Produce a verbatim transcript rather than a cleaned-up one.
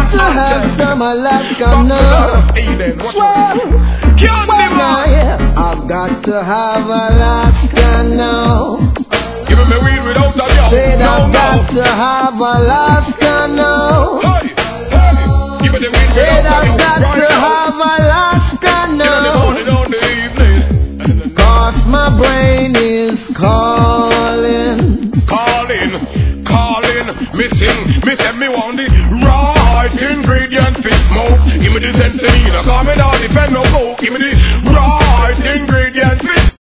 to have some Alaska now. I've got to have Alaska now. Give me weed without a yo. Said no, I've no. got to have Alaska now. Hey, hey. Give me the weed Said without a yo. I've got Right to now. have Alaska Give me the now. morning on the evening. Cause my brain is calling. Calling, calling, missing, missing me want the right ingredient fit smoke. Give me the sense, call me down, defend no coke. Give me the right ingredient fit